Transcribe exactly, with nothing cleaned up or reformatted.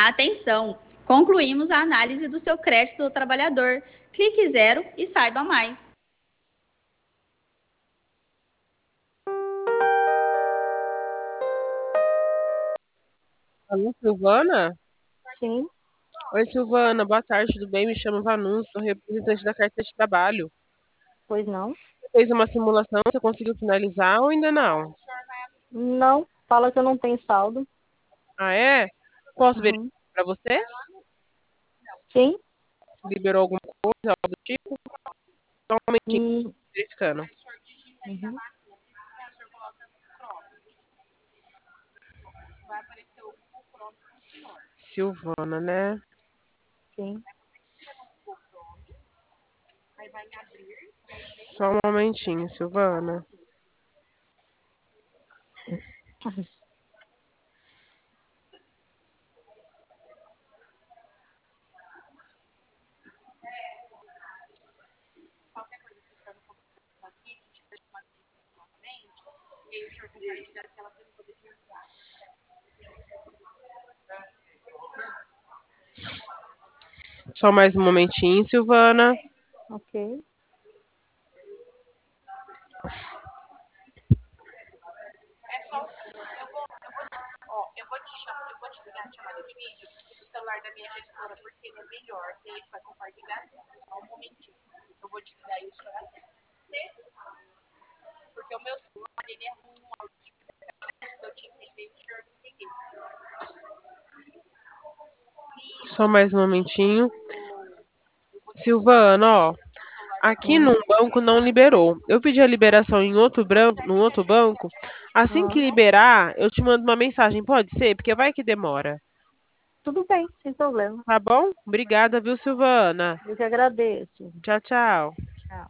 Atenção! Concluímos a análise do seu crédito do trabalhador. Clique zero e saiba mais. Alô, Silvana? Sim, Oi, Silvana, boa tarde, tudo bem? Me chamo Vanus, sou representante da carteira de trabalho. pois não. Você fez uma simulação, você conseguiu finalizar ou ainda não? Não, fala que eu não tenho saldo. Ah, é? Posso verificar Uhum. para você? Sim. Liberou alguma coisa, algo do tipo? Só um momentinho, Hum, verificando. uhum. Silvana, né? Sim. Só um momentinho, Silvana. Só mais um momentinho, Silvana. Ok. Só mais um momentinho. Silvana, ó. Aqui Hum, num banco não liberou. Eu pedi a liberação em outro branco, num outro banco. Assim que ah, liberar, eu te mando uma mensagem, pode ser? Porque vai que demora. tudo bem, sem problema. Tá bom? Obrigada, viu, Silvana? Eu que agradeço. Tchau, tchau.